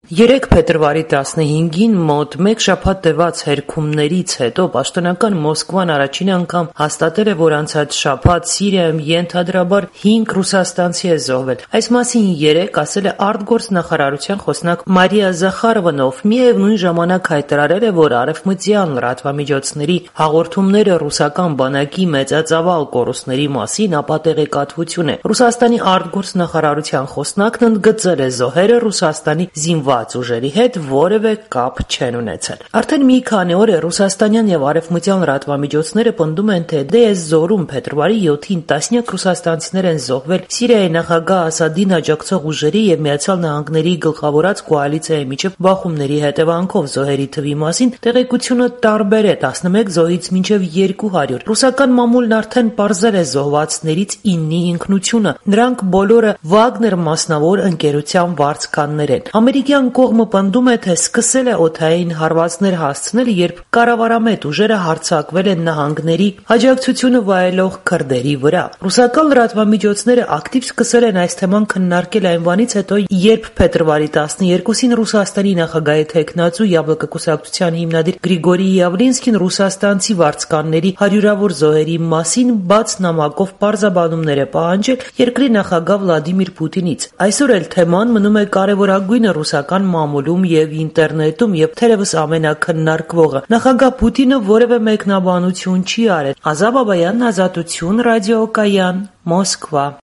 3 փետրվարի 15-ին մոտ մեկ շաբաթ տևած հերքումներից հետո պաշտոնական Մոսկվան առաջին անգամ հաստատել է, որ անցած շաբաթ Սիրիայում ենթադրաբար 5 ռուսաստանցի է զոհվել։ Այս մասին 3 ասել է արտգործնախարարության խոսնակ Մարիա Զախարովան, ով միևնույն ժամանակ հայտարարել է, որ արևմտյան լրատվամիջոցների հաղորդումները ռուսական բանակի մեծածավալ կորուստների մասին ապատեղեկատվություն է։ Ռուսաստանի արտգործնախարարության խոսնակն ընդգծել է զոհերը Ռուսաստանի զինված ուժերի հետ որևէ կապ չեն ունեցել։ Արդեն մի քանի օր է ռուսաստանյան եւ արևմտյան լրատվամիջոցները պնդում են, թե դե զորում փետրվարի 7-ին տասնյակ ռուսաստանցիներ են զոհվել Սիրիայի նախագահ Ասադին աջակցող ուժերի եւ Միացյալ Նահանգների գլխավորած կոալիցիայի միջև բախումների հետևանքով զոհերի թվի մասին տեղեկությունը տարբեր է՝ 11 զոհից մինչև 200։ Ռուսական մամուլն արդեն պարզել է զոհվածներից 9-ի ինքնությունը։ Նրանք բոլորը Վագներ մասնավոր ընկերության վարձկաններ են։ Ամերիկյան կողմը պնդում է, թե սկսել է օդային հարվածներ հասցնել, երբ կառավարամետ ուժերը հարձակվել են նահանգների աջակցությունը վայելող քրդերի վրա։ Ռուսական լրատվամիջոցները ակտիվ սկսել են այս թեման քննարկել այն բանից հետո, երբ փետրվարի 12-ին Ռուսաստանի նախագահի թեկնածու Յաբլոկը կուսակցության հիմնադիր Գրիգորի Յավլինսկին ռուսաստանցի վարձկանների հարյուրավոր զոհերի մասին բաց նամակով պարզաբանումներ է պահանջել երկրի նախագահ Վլադիմիր Պուտինից։ Այսօր էլ թեման մնում է կարևորագույնը ռուսական մամուլում եւ ինտերնետում եւ թերևս ամենակննարկվողը։ Նախագահ Պուտինը որևէ մեկնաբանություն չի արել։ Ազատ Բաբայան, Ազատություն ռադիոկայան, Մոսկվա։